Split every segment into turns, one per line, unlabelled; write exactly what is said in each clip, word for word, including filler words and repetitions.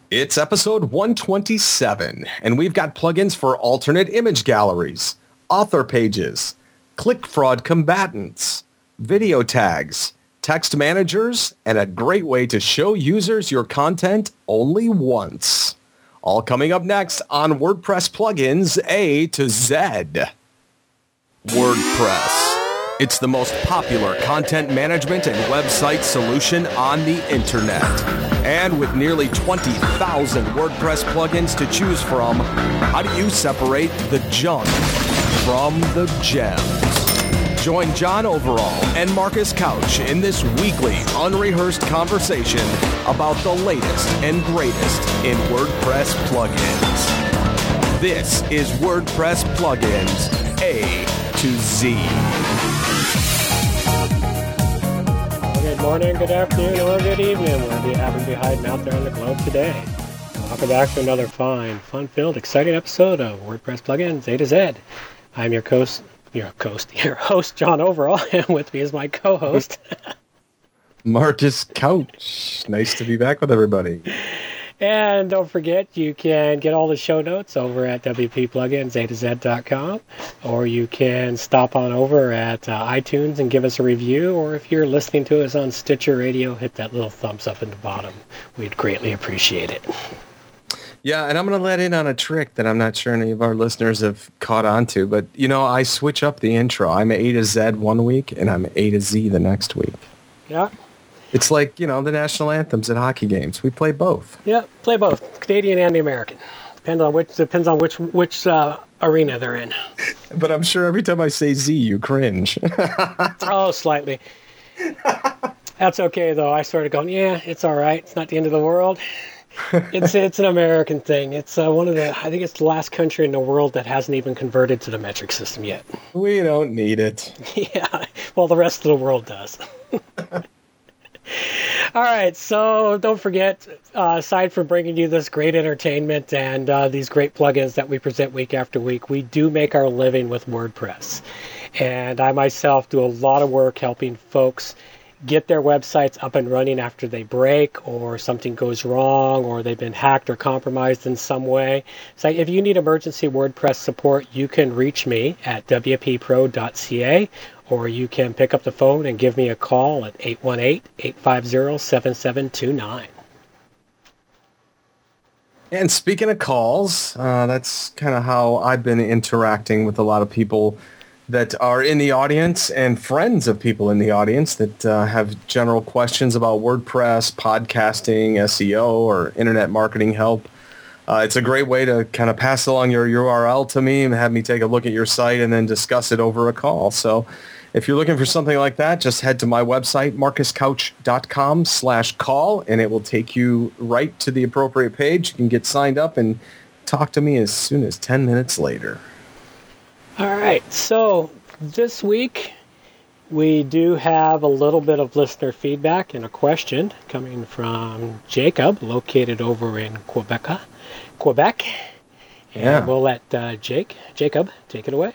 It's episode one twenty-seven, and we've got plugins for alternate image galleries, author pages, click fraud combatants, video tags, text managers, and a great way to show users your content only once. All coming up next on WordPress Plugins A to Z. WordPress. It's the most popular content management and website solution on the internet. And with nearly twenty thousand WordPress plugins to choose from, how do you separate the junk from the gems? Join John Overall and Marcus Couch in this weekly unrehearsed conversation about the latest and greatest in WordPress plugins. This is WordPress Plugins A to Z.
Good morning, good afternoon, or good evening, wherever you happen to be hiding out there on the globe today. Welcome back to another fine, fun-filled, exciting episode of WordPress Plugins A to Z. I'm your host, your host, your host, John Overall, and with me is my co-host,
Marcus Couch. Nice to be back with everybody.
And don't forget, you can get all the show notes over at w p plugins a to z dot com, or you can stop on over at uh, iTunes and give us a review, or if you're listening to us on Stitcher Radio, hit that little thumbs up in the bottom. We'd greatly appreciate it.
Yeah, and I'm going to let in on a trick that I'm not sure any of our listeners have caught on to, but, you know, I switch up the intro. I'm A to Z one week, and I'm A to Z the next week.
Yeah.
It's like, you know, the national anthems at hockey games. We play both.
Yeah, play both, Canadian and the American. Depends on which depends on which which uh, arena they're in.
But I'm sure every time I say Z, you cringe.
Oh, slightly. That's okay though. I started going, yeah, it's all right. It's not the end of the world. It's it's an American thing. It's uh, one of the I think it's the last country in the world that hasn't even converted to the metric system yet.
We don't need it.
Yeah, well, the rest of the world does. All right, so don't forget, uh, aside from bringing you this great entertainment and uh, these great plugins that we present week after week, we do make our living with WordPress. And I myself do a lot of work helping folks get their websites up and running after they break or something goes wrong or they've been hacked or compromised in some way. So if you need emergency WordPress support, you can reach me at w p pro dot c a. Or you can pick up the phone and give me a call at eight one eight, eight five zero, seven seven two nine.
And speaking of calls, uh, that's kind of how I've been interacting with a lot of people that are in the audience and friends of people in the audience that uh, have general questions about WordPress, podcasting, S E O, or internet marketing help. Uh, it's a great way to kind of pass along your U R L to me and have me take a look at your site and then discuss it over a call. So if you're looking for something like that, just head to my website, marcus couch dot com slash call, and it will take you right to the appropriate page. You can get signed up and talk to me as soon as ten minutes later.
All right. So this week, we do have a little bit of listener feedback and a question coming from Jacob, located over in Quebec. Quebec. And
yeah.
we'll let uh, Jake, Jacob take it away.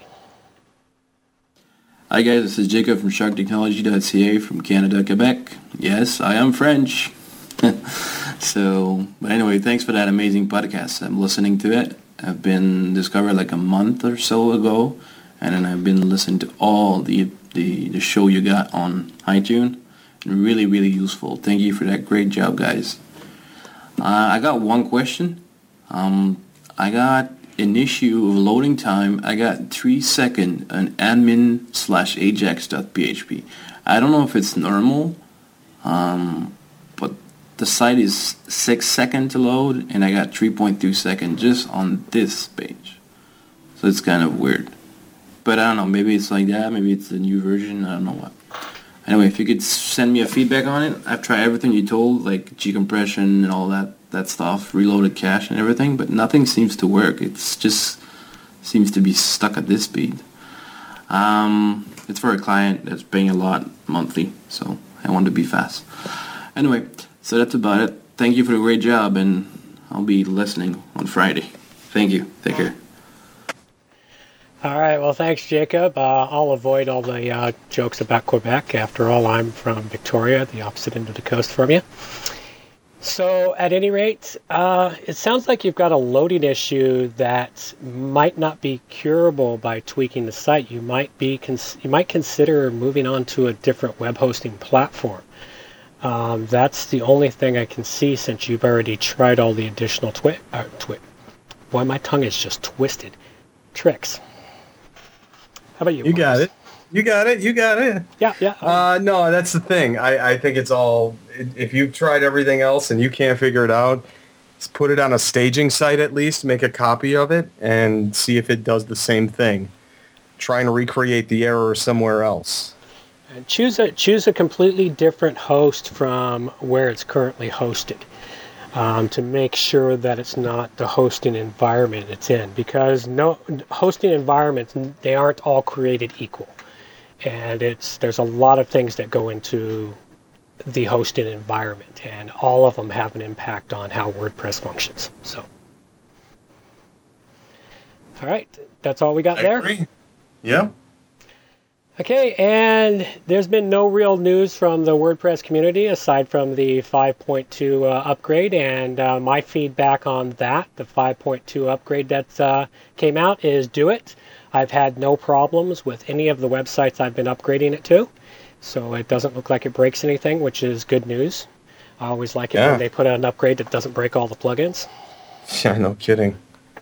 Hi guys, this is Jacob from shark technology dot c a from Canada, Quebec. Yes, I am French. So, but anyway, thanks for that amazing podcast. I'm listening to it. I've been discovered like a month or so ago, and then I've been listening to all the the, the show you got on iTunes. Really, really useful. Thank you for that. Great job, guys. Uh, I got one question. Um, I got an issue of loading time. I got three second on admin slash ajax dot p h p. I don't know if it's normal, um, but the site is six second to load, and I got three point two second just on this page. So it's kind of weird. But I don't know, maybe it's like that, maybe it's a new version, I don't know what. Anyway, if you could send me a feedback on it. I've tried everything you told, like G-compression and all that, that stuff, reloaded cache and everything, but nothing seems to work. It's just seems to be stuck at this speed. Um, it's for a client that's paying a lot monthly, so I want to be fast. Anyway, so that's about it. Thank you for the great job, and I'll be listening on Friday. Thank you. Take care.
All right. Well, thanks, Jacob. Uh, I'll avoid all the uh, jokes about Quebec. After all, I'm from Victoria, the opposite end of the coast from you. So at any rate, uh, it sounds like you've got a loading issue that might not be curable by tweaking the site. You might be cons- you might consider moving on to a different web hosting platform. Um, that's the only thing I can see since you've already tried all the additional twi- uh, twi- Boy, my tongue is just twisted. Tricks. How about you?
You got it. You got it. You got it.
Yeah, yeah.
Uh, no, that's the thing. I, I think it's all, if you've tried everything else and you can't figure it out, just put it on a staging site at least, make a copy of it, and see if it does the same thing. Try and recreate the error somewhere else.
And choose a choose a completely different host from where it's currently hosted. Um, to make sure that it's not the hosting environment it's in, because no hosting environments, they aren't all created equal, and it's there's a lot of things that go into the hosting environment, and all of them have an impact on how WordPress functions. So, all right, that's all we got
I
there.
agree. Yeah.
Okay, and there's been no real news from the WordPress community aside from the five point two uh, upgrade, and uh, my feedback on that, the five point two upgrade that uh, came out, is do it. I've had no problems with any of the websites I've been upgrading it to, so it doesn't look like it breaks anything, which is good news. I always like it
Yeah.
when they put out an upgrade that doesn't break all the plugins.
Yeah, no kidding.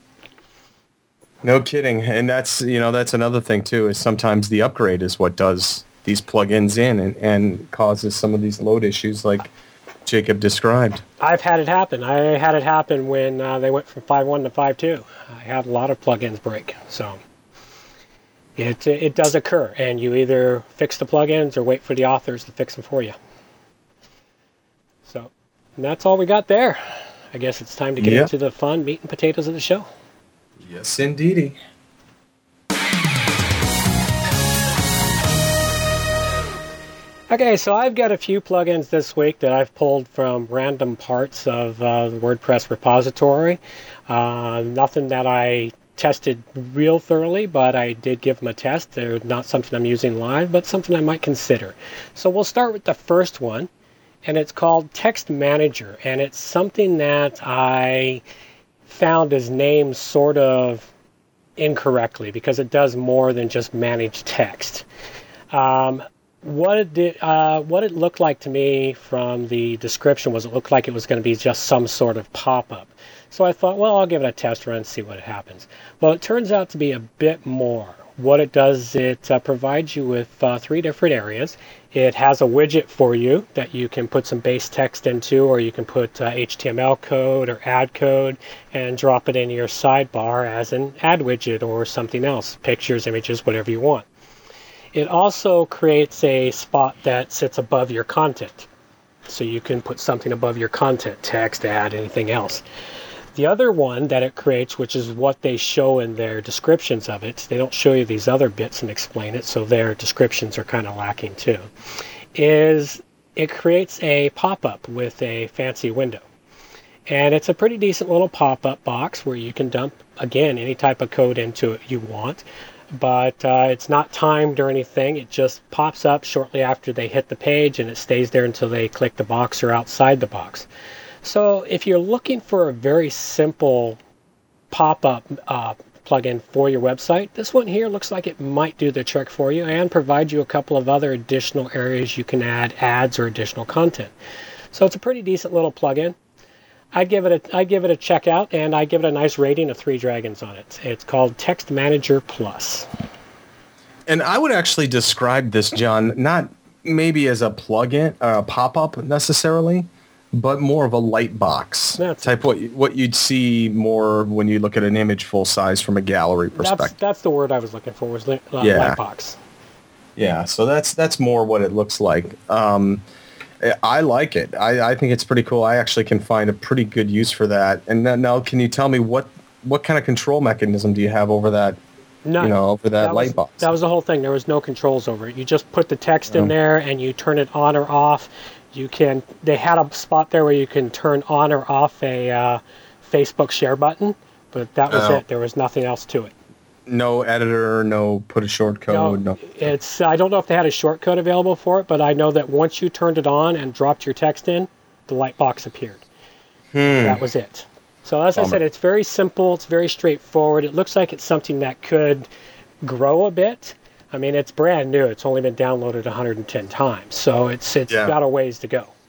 No kidding. And that's, you know, that's another thing too, is sometimes the upgrade is what does these plugins in and, and causes some of these load issues like Jacob described.
I've had it happen. I had it happen when uh, they went from five point one to five point two. I had a lot of plugins break. So it it does occur, and you either fix the plugins or wait for the authors to fix them for you. So and that's all we got there. I guess it's time to get
Yep.
into the fun meat and potatoes of the show.
Yes, indeedy.
Okay, so I've got a few plugins this week that I've pulled from random parts of uh, the WordPress repository. Uh, nothing that I tested real thoroughly, but I did give them a test. They're not something I'm using live, but something I might consider. So we'll start with the first one, and it's called Text Manager, and it's something that I found is named sort of incorrectly because it does more than just manage text. Um, what it did, uh, what it looked like to me from the description was it looked like it was going to be just some sort of pop-up. So I thought, well, I'll give it a test run and see what happens. Well, it turns out to be a bit more. What it does, it uh, provides you with uh, three different areas. It has a widget for you that you can put some base text into, or you can put uh, H T M L code or ad code and drop it into your sidebar as an ad widget or something else, pictures, images, whatever you want. It also creates a spot that sits above your content. So you can put something above your content, text, ad, anything else. The other one that it creates, which is what they show in their descriptions of it, they don't show you these other bits and explain it, so their descriptions are kind of lacking too, is it creates a pop-up with a fancy window. And it's a pretty decent little pop-up box where you can dump, again, any type of code into it you want, but uh, it's not timed or anything. It just pops up shortly after they hit the page, and it stays there until they click the box or outside the box. So if you're looking for a very simple pop-up uh, plugin for your website, this one here looks like it might do the trick for you and provide you a couple of other additional areas you can add ads or additional content. So it's a pretty decent little plugin. I'd give it a I'd give it a check out, and I give it a nice rating of three dragons on it. It's called Text Manager Plus.
And I would actually describe this, John, not maybe as a plugin, uh, a pop-up necessarily, but more of a light box
That's
type. What you- what you'd see more when you look at an image full size from a gallery perspective.
That's that's the word I was looking for, was li- uh,
Yeah.
light box.
Yeah, so that's that's more what it looks like. Um, I like it. I, I think it's pretty cool. I actually can find a pretty good use for that. And now, now can you tell me what what kind of control mechanism do you have over that?
None.
You know, over that,
that
light
was,
box.
That was the whole thing. There was no controls over it. You just put the text in
Oh.
there and you turn it on or off. You can. They had a spot there where you can turn on or off a uh, Facebook share button, but that was
Oh.
it. There was nothing else to it.
No editor, no put a short code. No,
It's. I don't know if they had a shortcut available for it, but I know that once you turned it on and dropped your text in, the light box appeared.
Hmm.
That was it. So as
Bummer.
I said, it's very simple. It's very straightforward. It looks like it's something that could grow a bit. I mean, it's brand new. It's only been downloaded one hundred ten times. So it's it's
Yeah.
got a ways to go.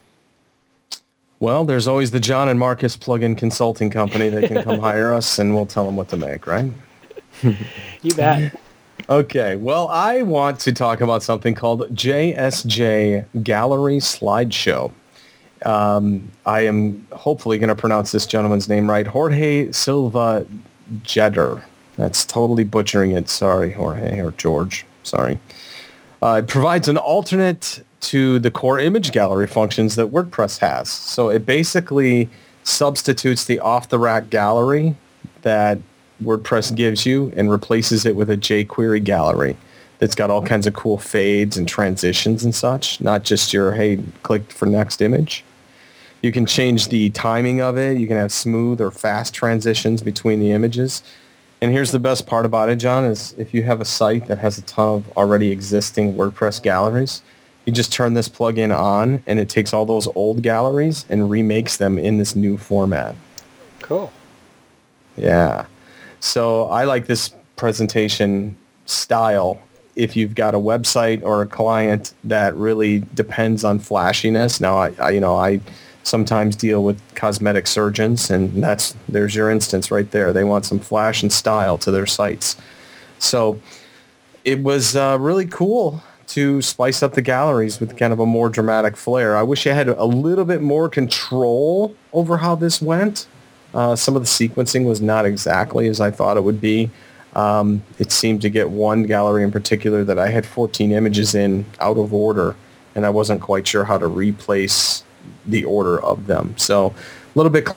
Well, there's always the John and Marcus plugin consulting company that can come hire us, and we'll tell them what to make, right?
You bet.
Okay, well, I want to talk about something called J S J Gallery Slideshow. Um, I am hopefully going to pronounce this gentleman's name right. Jorge Silva Jeder. That's totally butchering it. Sorry, Jorge, or George. Sorry. Uh, it provides an alternate to the core image gallery functions that WordPress has. So it basically substitutes the off-the-rack gallery that WordPress gives you and replaces it with a jQuery gallery that's got all kinds of cool fades and transitions and such, not just your, hey, click for next image. You can change the timing of it. You can have smooth or fast transitions between the images. And here's the best part about it, John, is if you have a site that has a ton of already existing WordPress galleries, you just turn this plugin on, and it takes all those old galleries and remakes them in this new format.
Cool.
Yeah. So I like this presentation style if you've got a website or a client that really depends on flashiness. Now, I, I you know, I sometimes deal with cosmetic surgeons, and that's there's your instance right there. They want some flash and style to their sites. So it was uh, really cool to spice up the galleries with kind of a more dramatic flair. I wish I had a little bit more control over how this went. Uh, some of the sequencing was not exactly as I thought it would be. Um, it seemed to get one gallery in particular that I had fourteen images in out of order, and I wasn't quite sure how to replace the order of them. So a little bit...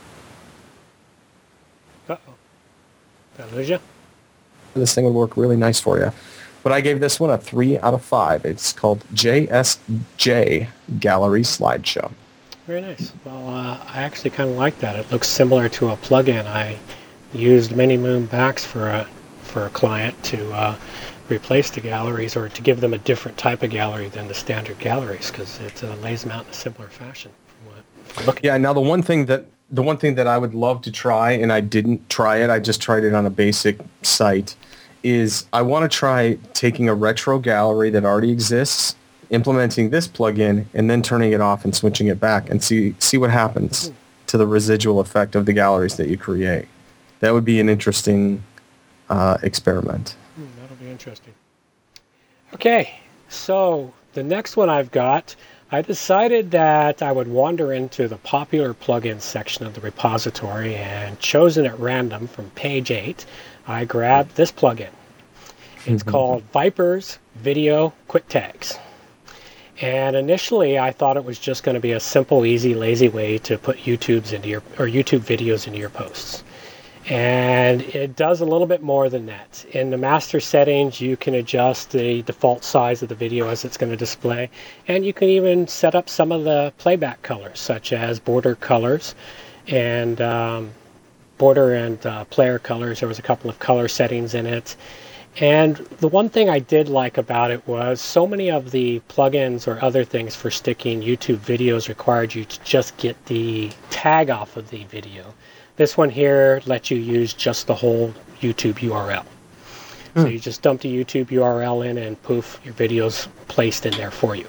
Uh-oh. Did I lose you?
This thing would work really nice for you. But I gave this one a three out of five. It's called J S J Gallery Slideshow.
Very nice. Well, uh, I actually kind of like that. It looks similar to a plugin I used many moon backs for a for a client to uh, replace the galleries or to give them a different type of gallery than the standard galleries because it uh, lays them out in a similar fashion. Look.
Yeah. Now the one thing that the one thing that I would love to try, and I didn't try it. I just tried it on a basic site. Is I want to try taking a retro gallery that already exists, implementing this plugin, and then turning it off and switching it back and see see what happens mm. to the residual effect of the galleries that you create. That would be an interesting uh, experiment.
Mm, that'll be interesting. Okay, so the next one I've got, I decided that I would wander into the popular plugins section of the repository and chosen at random from page eight. I grabbed this plugin. It's called Viper's Video Quick Tags. And initially I thought it was just going to be a simple, easy, lazy way to put YouTube's into your or YouTube videos into your posts. And it does a little bit more than that. In the master settings, you can adjust the default size of the video as it's going to display. And you can even set up some of the playback colors, such as border colors and um, border and uh, player colors. There was a couple of color settings in it. And the one thing I did like about it was so many of the plugins or other things for sticking YouTube videos required you to just get the tag off of the video. This one here lets you use just the whole YouTube U R L. Hmm. So you just dump the YouTube U R L in and poof, your video's placed in there for you.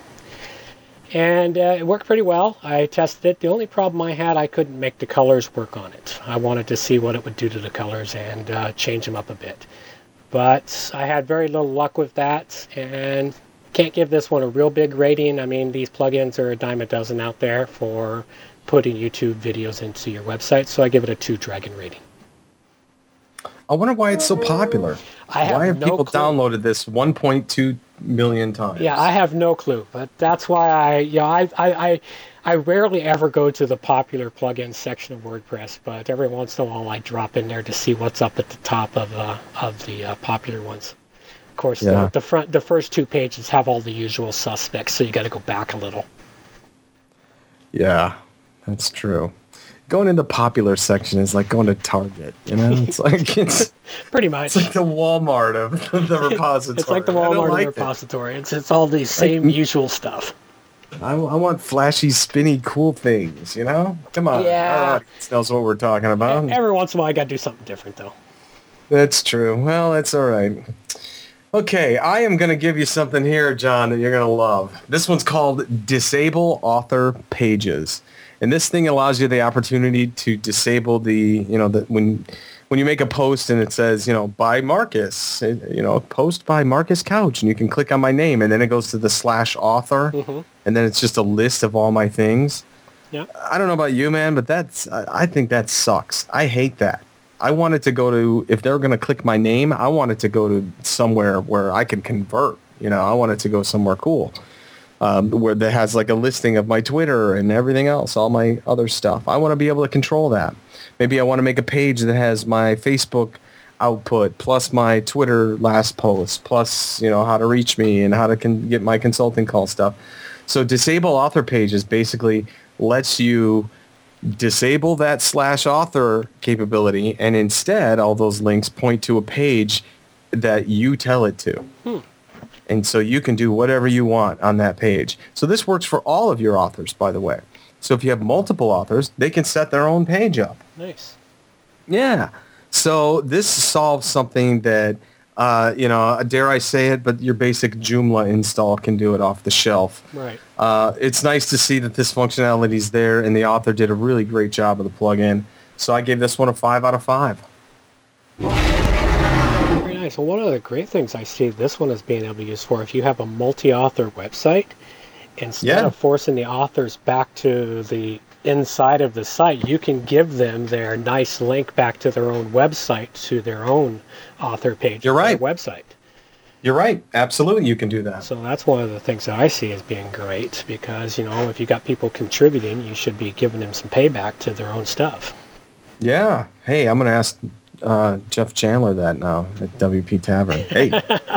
And uh, it worked pretty well. I tested it. The only problem I had, I couldn't make the colors work on it. I wanted to see what it would do to the colors and uh, change them up a bit. But I had very little luck with that and can't give this one a real big rating. I mean, these plugins are a dime a dozen out there for putting YouTube videos into your website, so I give it a two dragon rating.
I wonder why it's so popular.
I have
why have
no
people
clue.
downloaded this one point two million times?
Yeah, I have no clue, but that's why I, you know, I, I, I, I rarely ever go to the popular plugins section of WordPress, but every once in a while I drop in there to see what's up at the top of uh, of the uh, popular ones. Of course, yeah. the, the front, the first two pages have all the usual suspects, so you got to go back a little.
Yeah, that's true. Going in the popular section is like going to Target, you know? It's like it's
pretty much.
It's like the Walmart of the repository.
It's like the Walmart
like
of the repository. It. It's it's all the same like, usual stuff.
I, I want flashy, spinny, cool things, you know? Come on.
Yeah.
Our audience knows what we're talking about.
Every once in a while, I got to do something different, though.
That's true. Well, that's all right. Okay, I am going to give you something here, John, that you're going to love. This one's called Disable Author Pages. And this thing allows you the opportunity to disable the, you know, the when when you make a post and it says, you know, by Marcus, you know, post by Marcus Couch, and you can click on my name, and then it goes to the slash author, mm-hmm. and then it's just a list of all my things.
Yeah.
I don't know about you, man, but that's I think that sucks. I hate that. I want it to go to, if they're going to click my name, I want it to go to somewhere where I can convert. You know, I want it to go somewhere cool. Um, where that has like a listing of my Twitter and everything else, all my other stuff. I want to be able to control that. Maybe I want to make a page that has my Facebook output plus my Twitter last post plus, you know, how to reach me and how to con- get my consulting call stuff. So disable author pages basically lets you disable that slash author capability, and instead all those links point to a page that you tell it to. Hmm. And so you can do whatever you want on that page. So this works for all of your authors, by the way. So if you have multiple authors, they can set their own page up.
Nice.
Yeah. So this solves something that, uh, you know, dare I say it, but your basic Joomla install can do it off the shelf.
Right.
Uh, it's nice to see that this functionality is there, and the author did a really great job of the plugin. So I gave this one a five out of five.
Very nice. Well, one of the great things I see this one as being able to use for, if you have a multi-author website, instead
yeah.
of forcing the authors back to the inside of the site, you can give them their nice link back to their own website, to their own author page.
You're right.
Their website.
You're right. Absolutely, you can do that.
So that's one of the things that I see as being great, because, you know, if you got people contributing, you should be giving them some payback to their own stuff.
Yeah. Hey, I'm going to ask uh, Jeff Chandler that now at W P Tavern. Hey,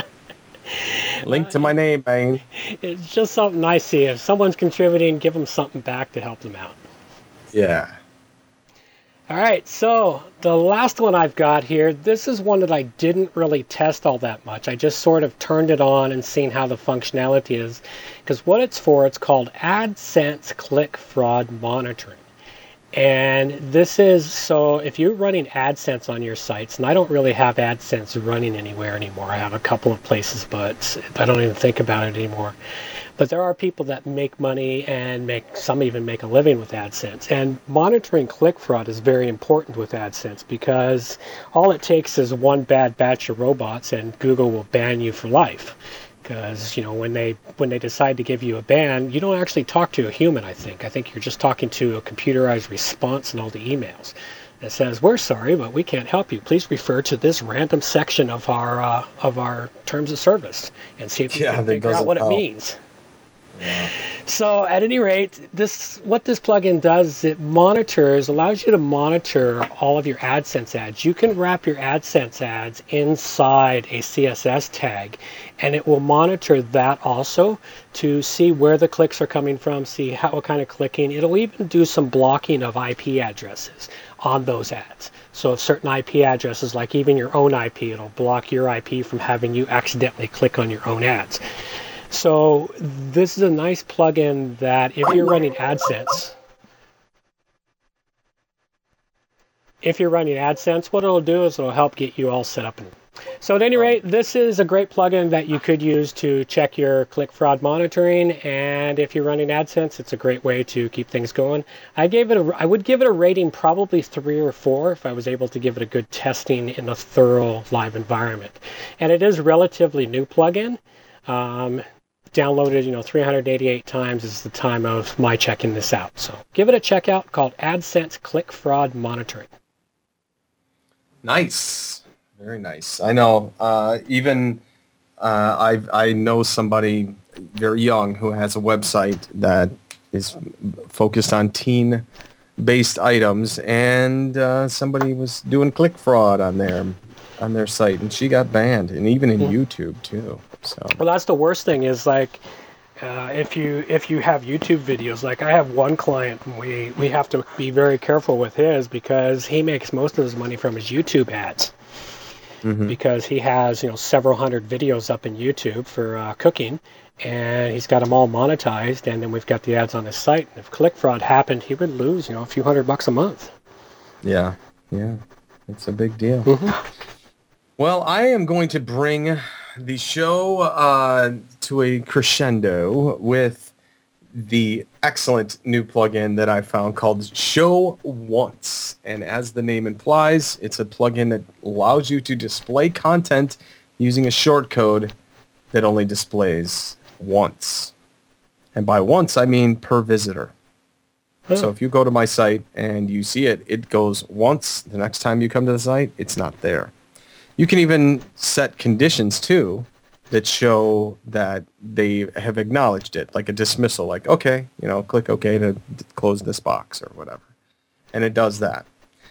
link to my name, man.
It's just something I see. If someone's contributing, give them something back to help them out.
Yeah.
All right, so the last one I've got here, this is one that I didn't really test all that much. I just sort of turned it on and seen how the functionality is. Because what it's for, it's called AdSense Click Fraud Monitoring. And this is, so if you're running AdSense on your sites, and I don't really have AdSense running anywhere anymore. I have a couple of places, but I don't even think about it anymore. But there are people that make money and make, some even make a living with AdSense. And monitoring click fraud is very important with AdSense, because all it takes is one bad batch of robots and Google will ban you for life. Because, you know, when they when they decide to give you a ban, you don't actually talk to a human, I think. I think you're just talking to a computerized response in all the emails that says, we're sorry, but we can't help you. Please refer to this random section of our uh, of our terms of service and see if you
yeah,
can figure out what
help.
it means.
Yeah.
So at any rate, this what this plugin does is it monitors, allows you to monitor all of your AdSense ads. You can wrap your AdSense ads inside a C S S tag, and it will monitor that also to see where the clicks are coming from, see how what kind of clicking. It'll even do some blocking of I P addresses on those ads. So if certain I P addresses, like even your own I P, it'll block your I P from having you accidentally click on your own ads. So this is a nice plugin that if you're running AdSense, if you're running AdSense, what it'll do is it'll help get you all set up. So at any rate, this is a great plugin that you could use to check your click fraud monitoring. And if you're running AdSense, it's a great way to keep things going. I gave it a, I would give it a rating probably three or four if I was able to give it a good testing in a thorough live environment. And it is a relatively new plugin. Um, downloaded, you know, three hundred eighty-eight times is the time of my checking this out. So give it a check out, called AdSense Click Fraud Monitoring.
Nice. Very nice. I know, uh, even uh, I I know somebody very young who has a website that is focused on teen-based items, and uh, somebody was doing click fraud on their on their site, and she got banned, and even in mm-hmm. YouTube too. So. Well,
that's the worst thing is like uh, if you if you have YouTube videos. Like I have one client, and we we have to be very careful with his because he makes most of his money from his YouTube ads. Mm-hmm. Because he has, you know, several hundred videos up in YouTube for uh, cooking, and he's got them all monetized, and then we've got the ads on his site. And if click fraud happened, he would lose, you know, a few hundred bucks a month.
Yeah, yeah, it's a big deal.
Mm-hmm.
Well, I am going to bring the show uh, to a crescendo with the excellent new plugin that I found called Show Once. And as the name implies, it's a plugin that allows you to display content using a shortcode that only displays once. And by once, I mean per visitor.
Oh.
So if you go to my site and you see it, it goes once. The next time you come to the site, it's not there. You can even set conditions, too, that show that they have acknowledged it, like a dismissal, like, okay, you know, click OK to d- close this box or whatever. And it does that.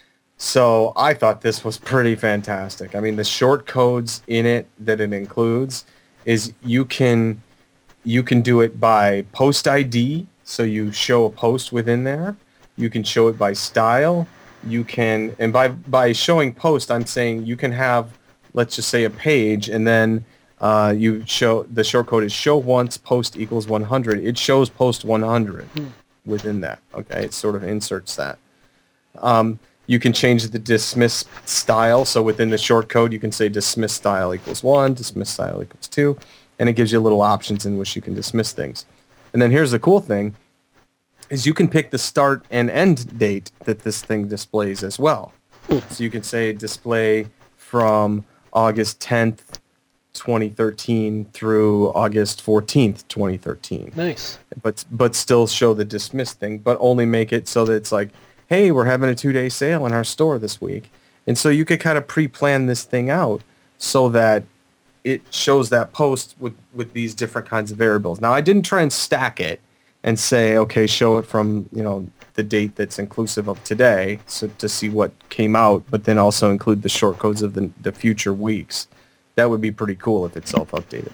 So I thought this was pretty fantastic. I mean, the short codes in it that it includes is you can you can do it by post I D, so you show a post within there. You can show it by style. You can, and by by showing post, I'm saying you can have, let's just say, a page, and then uh, you show the short code is show once post equals one hundred. It shows post one hundred hmm. within that. Okay, it sort of inserts that. Um, you can change the dismiss style. So within the short code, you can say dismiss style equals one, dismiss style equals two, and it gives you little options in which you can dismiss things. And then here's the cool thing, is you can pick the start and end date that this thing displays as well. So you can say display from August tenth, twenty thirteen through August fourteenth, twenty thirteen.
Nice.
But but still show the dismiss thing, but only make it so that it's like, hey, we're having a two-day sale in our store this week. And so you could kind of pre-plan this thing out so that it shows that post with, with these different kinds of variables. Now, I didn't try and stack it and say, okay, show it from, you know, the date that's inclusive of today, so to see what came out, but then also include the short codes of the, the future weeks. That would be pretty cool if it's self-updated.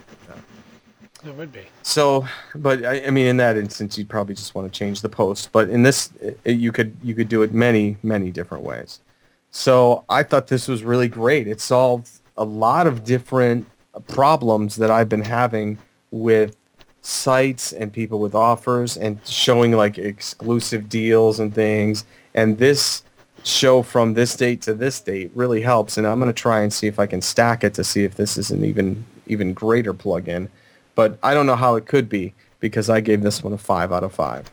It would be.
So, but I, I mean, in that instance, you'd probably just want to change the post. But in this, it, you could you could do it many, many different ways. So I thought this was really great. It solved a lot of different problems that I've been having with sites and people with offers and showing like exclusive deals and things. And this show from this date to this date really helps. And I'm going to try and see if I can stack it to see if this is an even even greater plugin. But I don't know how it could be because I gave this one a five out of five.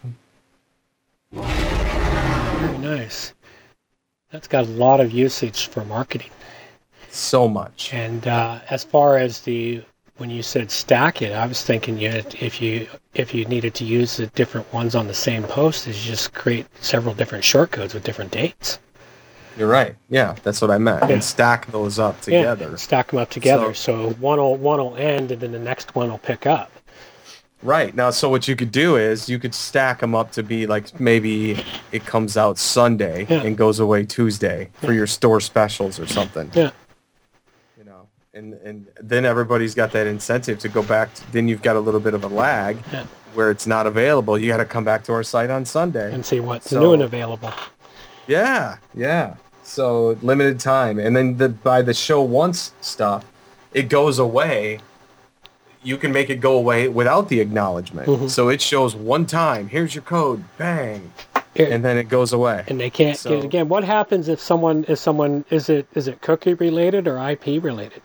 Very nice. That's got a lot of usage for marketing.
So much.
And uh, as far as the, when you said stack it, I was thinking you had, if you if you needed to use the different ones on the same post, is you just create several different shortcodes with different dates.
You're right. Yeah, that's what I meant. Yeah. And stack those up together.
Yeah, stack them up together. So, so one will one will end, and then the next one will pick up.
Right. Now, so what you could do is you could stack them up to be like maybe it comes out Sunday yeah. and goes away Tuesday for yeah. your store specials or something.
Yeah.
You know, and and then everybody's got that incentive to go back. To, then you've got a little bit of a lag yeah. where it's not available. You got to come back to our site on Sunday
and see what's
so,
new and available.
Yeah. Yeah. So limited time, and then the, by the show once stuff, it goes away. You can make it go away without the acknowledgement. Mm-hmm. So it shows one time. Here's your code. Bang, Here. And then it goes away.
And they can't so, get it again. What happens if someone is someone is it is it cookie related or I P related?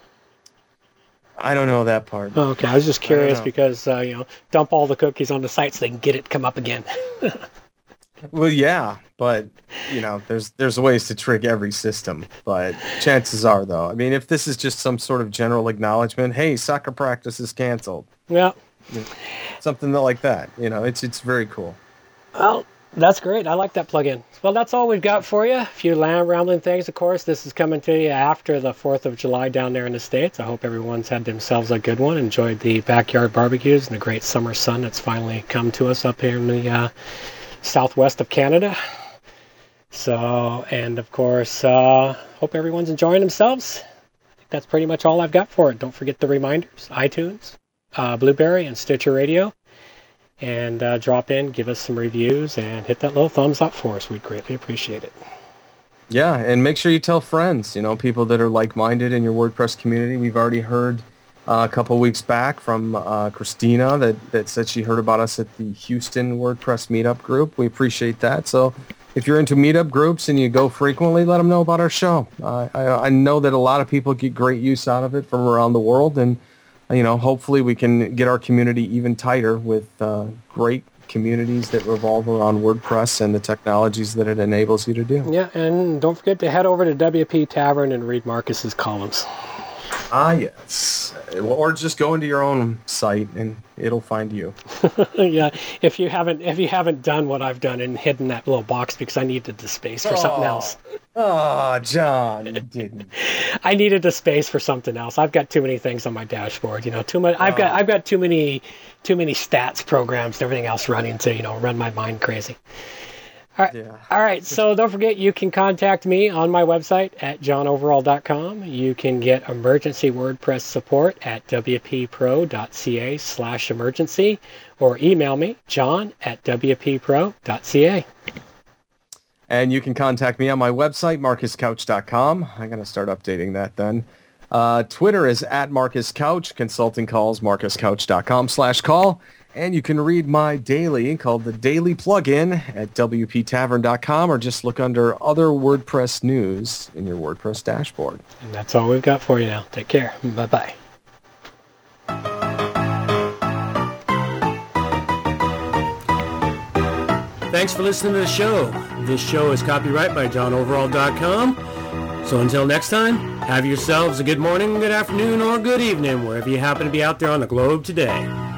I don't know that part.
Oh, okay, I was just curious because uh, you know, dump all the cookies on the site so they can get it come up again.
Well, yeah, but you know, there's there's ways to trick every system. But chances are, though, I mean, if this is just some sort of general acknowledgement, hey, soccer practice is canceled.
Yeah,
you know, something like that. You know, it's it's very cool.
Well, that's great. I like that plugin. Well, that's all we've got for you. A few land rambling things, of course. This is coming to you after the fourth of July down there in the States. I hope everyone's had themselves a good one. Enjoyed the backyard barbecues and the great summer sun that's finally come to us up here in the uh, southwest of Canada. So, and of course, uh, hope everyone's enjoying themselves. I think that's pretty much all I've got for it. Don't forget the reminders, iTunes, uh, Blueberry, and Stitcher Radio. And uh, drop in, give us some reviews, and hit that little thumbs up for us. We'd greatly appreciate it.
Yeah, and make sure you tell friends, you know, people that are like-minded in your WordPress community. We've already heard uh, a couple weeks back from uh, Christina that, that said she heard about us at the Houston WordPress Meetup group. We appreciate that. So if you're into meetup groups and you go frequently, let them know about our show. Uh, I, I know that a lot of people get great use out of it from around the world, and you know, hopefully we can get our community even tighter with uh, great communities that revolve around WordPress and the technologies that it enables you to do.
Yeah, and don't forget to head over to W P Tavern and read Marcus's columns.
Ah, yes. Or just go into your own site and it'll find you.
Yeah, if you haven't if you haven't done what I've done and hidden that little box because I needed the space for oh. something else.
Oh, John, you didn't.
I needed the space for something else. I've got too many things on my dashboard. You know, too much. I've got I've got too many too many stats programs and everything else running to you know run my mind crazy. All right. Yeah. All right. So don't forget, you can contact me on my website at john overall dot com. You can get emergency WordPress support at w p pro dot c a slash emergency or email me, john at w p pro dot c a.
And you can contact me on my website, marcus couch dot com. I'm going to start updating that then. Uh, Twitter is at Marcus Couch. Consulting calls, marcus couch dot com slash call. And you can read my daily called The Daily Plugin at w p tavern dot com or just look under Other WordPress News in your WordPress dashboard.
And that's all we've got for you now. Take care. Bye-bye.
Thanks for listening to the show. This show is copyright by john overall dot com. So until next time, have yourselves a good morning, good afternoon, or good evening, wherever you happen to be out there on the globe today.